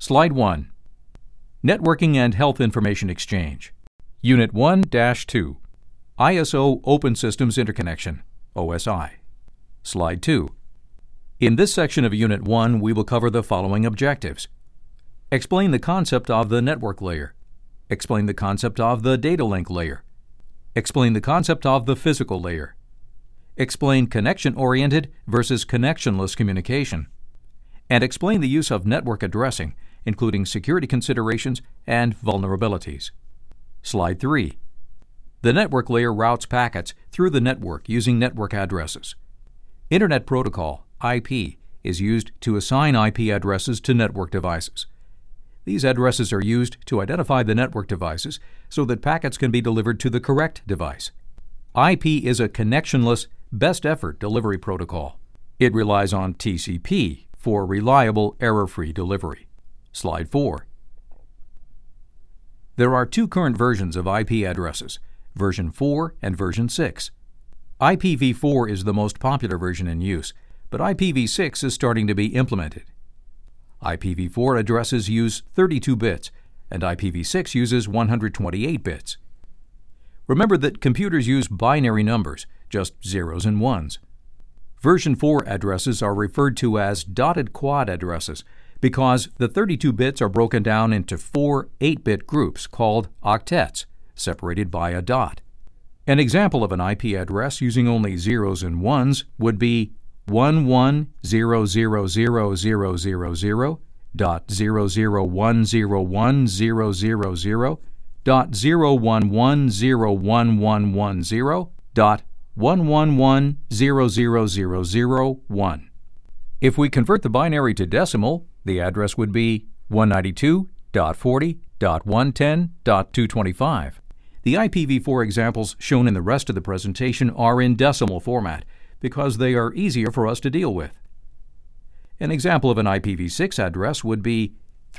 Slide 1. Networking and Health Information Exchange. Unit 1-2. ISO Open Systems Interconnection, OSI. Slide 2. In this section of Unit 1, we will cover the following objectives. Explain the concept of the network layer. Explain the concept of the data link layer. Explain the concept of the physical layer. Explain connection-oriented versus connectionless communication. And explain the use of network addressing, including security considerations and vulnerabilities. Slide 3. The network layer routes packets through the network using network addresses. Internet Protocol, IP, is used to assign IP addresses to network devices. These addresses are used to identify the network devices so that packets can be delivered to the correct device. IP is a connectionless, best-effort delivery protocol. It relies on TCP for reliable, error-free delivery. Slide 4. There are two current versions of IP addresses, version 4 and version 6. IPv4 is the most popular version in use, but IPv6 is starting to be implemented. IPv4 addresses use 32 bits, and IPv6 uses 128 bits. Remember that computers use binary numbers, just zeros and ones. Version 4 addresses are referred to as dotted quad addresses because the 32 bits are broken down into 4 8-bit groups called octets, separated by a dot. An example of an IP address using only zeros and ones would be 1100101010.0010110.111000001. If we convert the binary to decimal, the address would be 192.40.110.225. The IPv4 examples shown in the rest of the presentation are in decimal format because they are easier for us to deal with. An example of an IPv6 address would be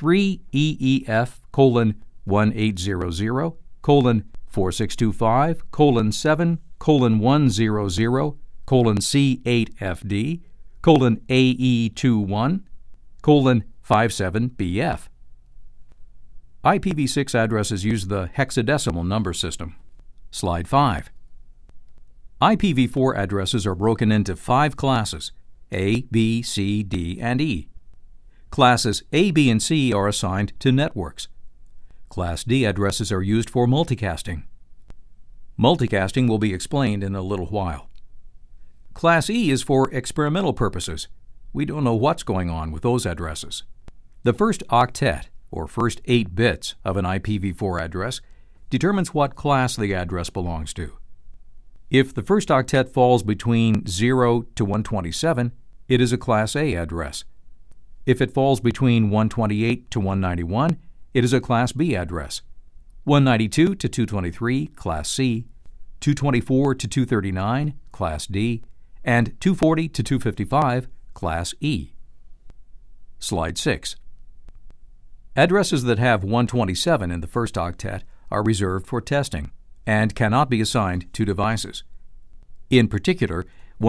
3EEF:180,7:7:C8FD:7AE21:57BF. IPv6 addresses use the hexadecimal number system. Slide 5. IPv4 addresses are broken into 5 classes, A, B, C, D, and E. Classes A, B, and C are assigned to networks. Class D addresses are used for multicasting. Multicasting will be explained in a little while. Class E is for experimental purposes. We don't know what's going on with those addresses. The first octet, or first 8 bits of an IPv4 address, determines what class the address belongs to. If the first octet falls between 0 to 127, it is a Class A address. If it falls between 128 to 191, it is a Class B address. 192 to 223, Class C, 224 to 239, Class D, and 240 to 255, Class E. Slide 6. Addresses that have 127 in the first octet are reserved for testing and cannot be assigned to devices. In particular,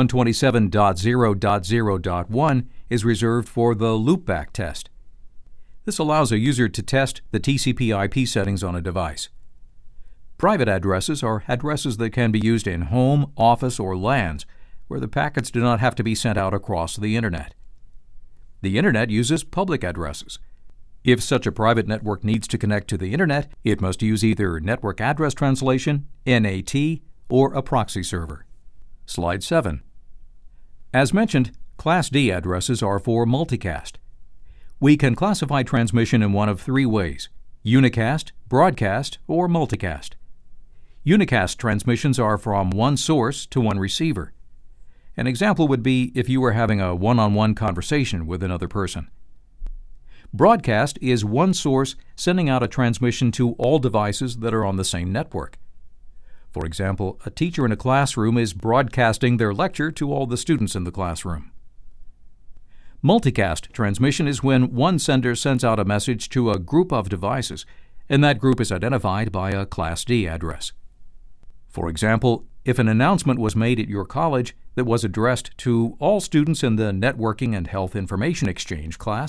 127.0.0.1 is reserved for the loopback test. This allows a user to test the TCP/IP settings on a device. Private addresses are addresses that can be used in home, office, or LANs, where the packets do not have to be sent out across the Internet. The Internet uses public addresses. If such a private network needs to connect to the Internet, it must use either Network Address Translation, NAT, or a proxy server. Slide 7. As mentioned, Class D addresses are for multicast. We can classify transmission in one of 3 ways: unicast, broadcast, or multicast. Unicast transmissions are from one source to one receiver. An example would be if you were having a one-on-one conversation with another person. Broadcast is one source sending out a transmission to all devices that are on the same network. For example, a teacher in a classroom is broadcasting their lecture to all the students in the classroom. Multicast transmission is when one sender sends out a message to a group of devices, and that group is identified by a Class D address. For example, if an announcement was made at your college that was addressed to all students in the Networking and Health Information Exchange class,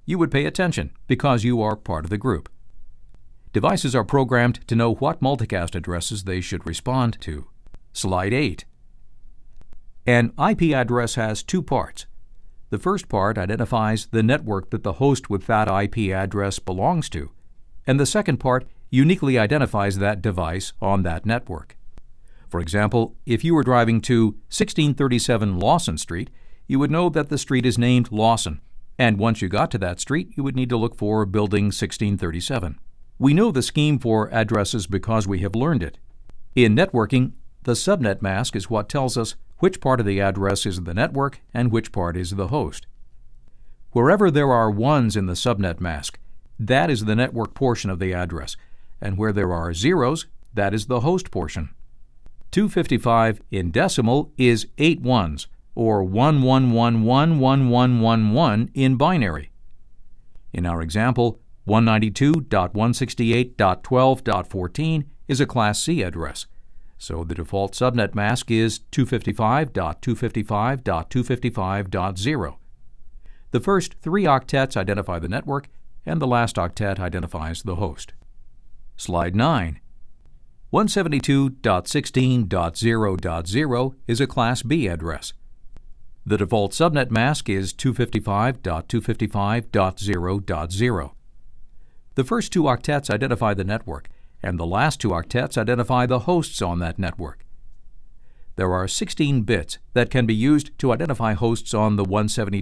you would pay attention because you are part of the group. Devices are programmed to know what multicast addresses they should respond to. Slide 8. An IP address has two parts. The first part identifies the network that the host with that IP address belongs to, and the second part uniquely identifies that device on that network. For example, if you were driving to 1637 Lawson Street, you would know that the street is named Lawson, and once you got to that street, you would need to look for Building 1637. We know the scheme for addresses because we have learned it. In networking, the subnet mask is what tells us which part of the address is the network and which part is the host. Wherever there are ones in the subnet mask, that is the network portion of the address, and where there are zeros, that is the host portion. 255 in decimal is 8 ones, or 11111111 in binary. In our example, 192.168.12.14 is a Class C address, so the default subnet mask is 255.255.255.0. The first 3 octets identify the network, and the last octet identifies the host. Slide 9. 172.16.0.0 is a Class B address. The default subnet mask is 255.255.0.0. The first 2 octets identify the network, and the last 2 octets identify the hosts on that network. There are 16 bits that can be used to identify hosts on the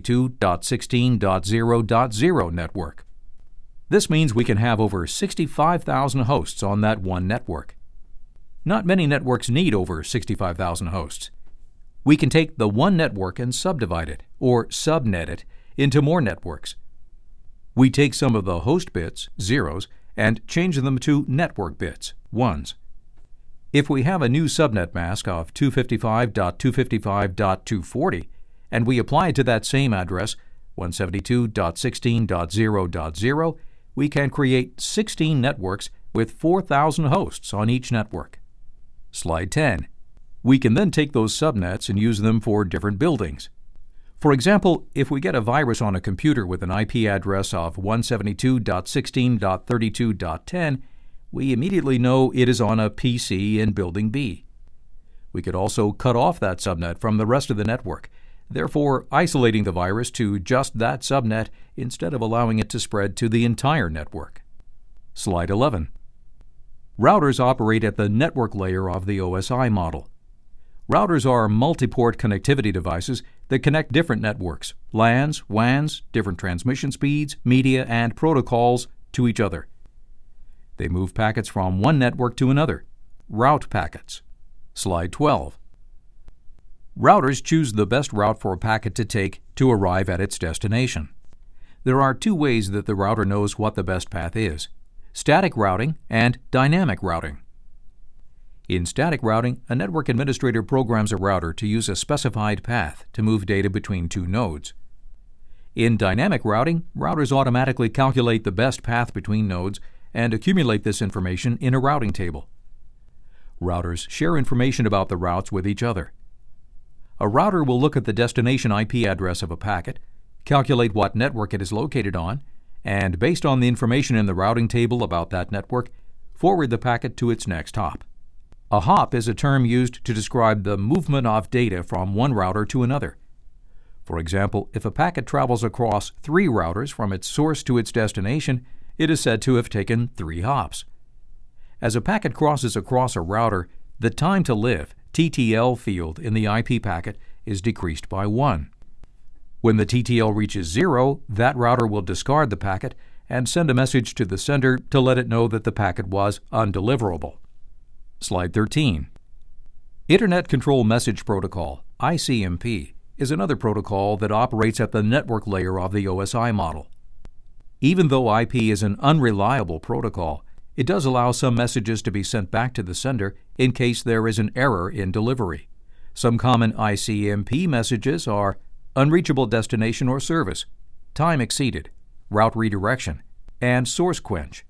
172.16.0.0 network. This means we can have over 65,000 hosts on that one network. Not many networks need over 65,000 hosts. We can take the one network and subdivide it, or subnet it, into more networks. We take some of the host bits, zeros, and change them to network bits, ones. If we have a new subnet mask of 255.255.240, and we apply it to that same address, 172.16.0.0, we can create 16 networks with 4,000 hosts on each network. Slide 10. We can then take those subnets and use them for different buildings. For example, if we get a virus on a computer with an IP address of 172.16.32.10, we immediately know it is on a PC in Building B. We could also cut off that subnet from the rest of the network, therefore isolating the virus to just that subnet instead of allowing it to spread to the entire network. Slide 11. Routers operate at the network layer of the OSI model. Routers are multi-port connectivity devices that connect different networks, LANs, WANs, different transmission speeds, media, and protocols to each other. They move packets from one network to another. Route packets. Slide 12. Routers choose the best route for a packet to take to arrive at its destination. There are 2 ways that the router knows what the best path is: static routing and dynamic routing. In static routing, a network administrator programs a router to use a specified path to move data between 2 nodes. In dynamic routing, routers automatically calculate the best path between nodes and accumulate this information in a routing table. Routers share information about the routes with each other. A router will look at the destination IP address of a packet, calculate what network it is located on, and based on the information in the routing table about that network, forward the packet to its next hop. A hop is a term used to describe the movement of data from one router to another. For example, if a packet travels across 3 routers from its source to its destination, it is said to have taken 3 hops. As a packet crosses across a router, the time to live, TTL field in the IP packet is decreased by 1. When the TTL reaches 0, that router will discard the packet and send a message to the sender to let it know that the packet was undeliverable. Slide 13. Internet Control Message Protocol, ICMP, is another protocol that operates at the network layer of the OSI model. Even though IP is an unreliable protocol, it does allow some messages to be sent back to the sender in case there is an error in delivery. Some common ICMP messages are unreachable destination or service, time exceeded, route redirection, and source quench.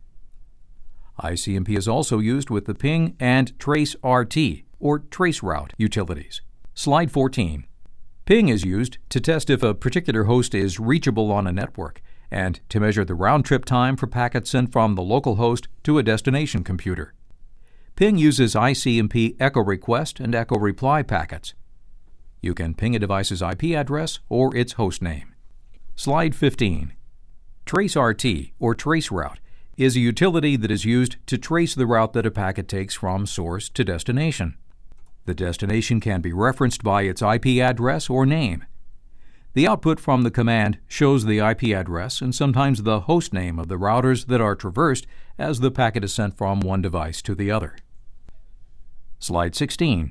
ICMP is also used with the ping and trace RT, or traceroute, utilities. Slide 14. Ping is used to test if a particular host is reachable on a network, and to measure the round-trip time for packets sent from the local host to a destination computer. Ping uses ICMP echo request and echo reply packets. You can ping a device's IP address or its host name. Slide 15. TraceRT, or traceroute, is a utility that is used to trace the route that a packet takes from source to destination. The destination can be referenced by its IP address or name. The output from the command shows the IP address and sometimes the host name of the routers that are traversed as the packet is sent from one device to the other. Slide 16.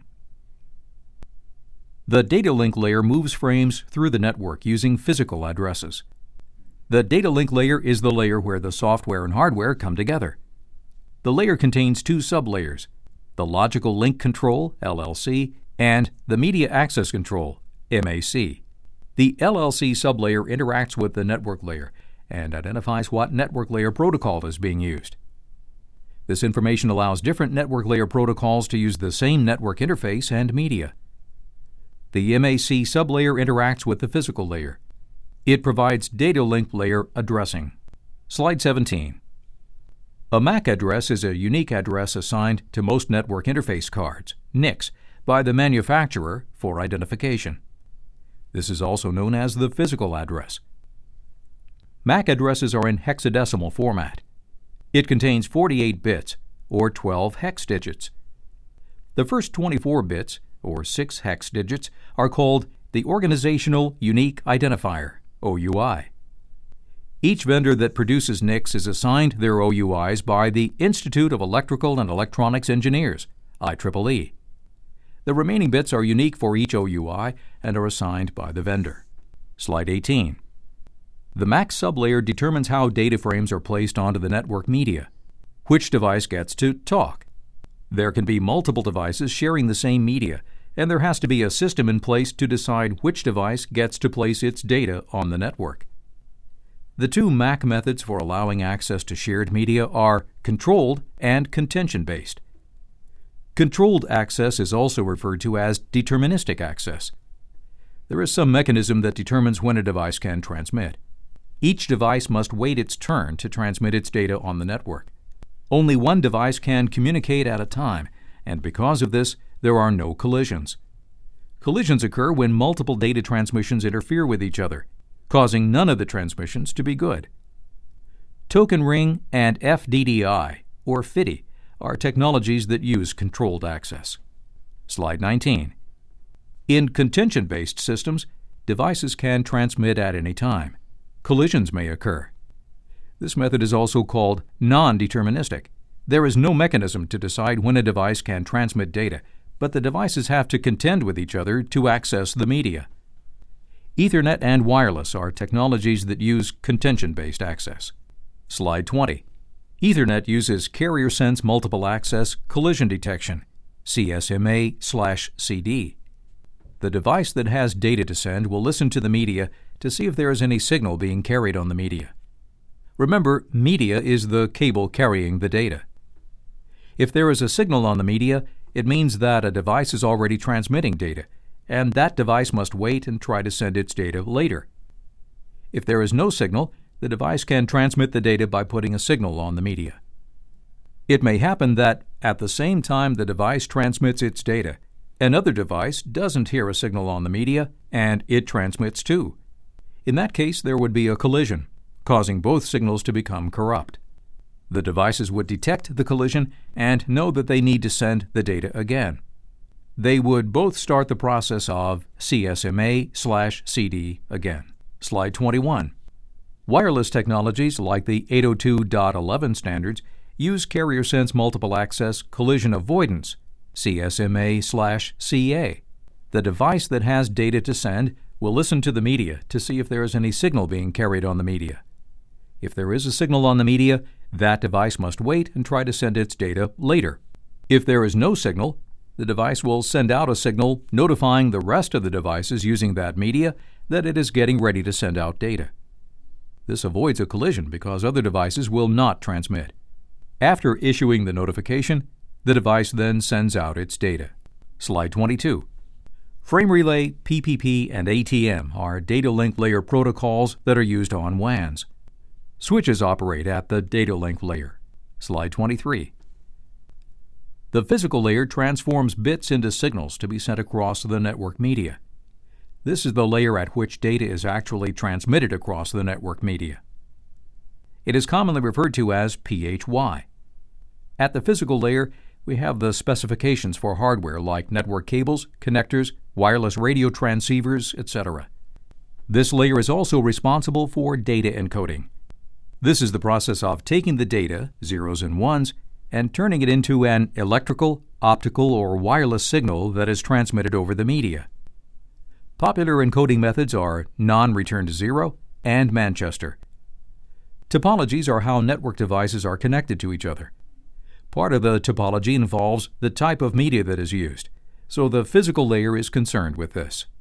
The data link layer moves frames through the network using physical addresses. The data link layer is the layer where the software and hardware come together. The layer contains two sublayers, the Logical Link Control, LLC, and the Media Access Control, MAC. The LLC sublayer interacts with the network layer and identifies what network layer protocol is being used. This information allows different network layer protocols to use the same network interface and media. The MAC sublayer interacts with the physical layer. It provides data link layer addressing. Slide 17. A MAC address is a unique address assigned to most network interface cards, NICs, by the manufacturer for identification. This is also known as the physical address. MAC addresses are in hexadecimal format. It contains 48 bits, or 12 hex digits. The first 24 bits, or 6 hex digits, are called the Organizational Unique Identifier, OUI. Each vendor that produces NICs is assigned their OUIs by the Institute of Electrical and Electronics Engineers, IEEE. The remaining bits are unique for each OUI and are assigned by the vendor. Slide 18. The MAC sublayer determines how data frames are placed onto the network media. Which device gets to talk? There can be multiple devices sharing the same media, and there has to be a system in place to decide which device gets to place its data on the network. The two MAC methods for allowing access to shared media are controlled and contention-based. Controlled access is also referred to as deterministic access. There is some mechanism that determines when a device can transmit. Each device must wait its turn to transmit its data on the network. Only one device can communicate at a time, and because of this, there are no collisions. Collisions occur when multiple data transmissions interfere with each other, causing none of the transmissions to be good. Token ring and FDDI, or FDDI, are technologies that use controlled access. Slide 19. In contention-based systems, devices can transmit at any time. Collisions may occur. This method is also called non-deterministic. There is no mechanism to decide when a device can transmit data, but the devices have to contend with each other to access the media. Ethernet and wireless are technologies that use contention-based access. Slide 20. Ethernet uses Carrier Sense Multiple Access Collision Detection, CSMA/CD. The device that has data to send will listen to the media to see if there is any signal being carried on the media. Remember, media is the cable carrying the data. If there is a signal on the media, it means that a device is already transmitting data, and that device must wait and try to send its data later. If there is no signal, the device can transmit the data by putting a signal on the media. It may happen that, at the same time the device transmits its data, another device doesn't hear a signal on the media, and it transmits too. In that case, there would be a collision, causing both signals to become corrupt. The devices would detect the collision and know that they need to send the data again. They would both start the process of CSMA/CD again. Slide 21. Wireless technologies like the 802.11 standards use Carrier Sense Multiple Access Collision Avoidance, CSMA/CA. The device that has data to send will listen to the media to see if there is any signal being carried on the media. If there is a signal on the media, that device must wait and try to send its data later. If there is no signal, the device will send out a signal notifying the rest of the devices using that media that it is getting ready to send out data. This avoids a collision because other devices will not transmit. After issuing the notification, the device then sends out its data. Slide 22. Frame relay, PPP, and ATM are data link layer protocols that are used on WANs. Switches operate at the data link layer. Slide 23. The physical layer transforms bits into signals to be sent across the network media. This is the layer at which data is actually transmitted across the network media. It is commonly referred to as PHY. At the physical layer, we have the specifications for hardware like network cables, connectors, wireless radio transceivers, etc. This layer is also responsible for data encoding. This is the process of taking the data, zeros and ones, and turning it into an electrical, optical, or wireless signal that is transmitted over the media. Popular encoding methods are non-return to zero and Manchester. Topologies are how network devices are connected to each other. Part of the topology involves the type of media that is used, so the physical layer is concerned with this.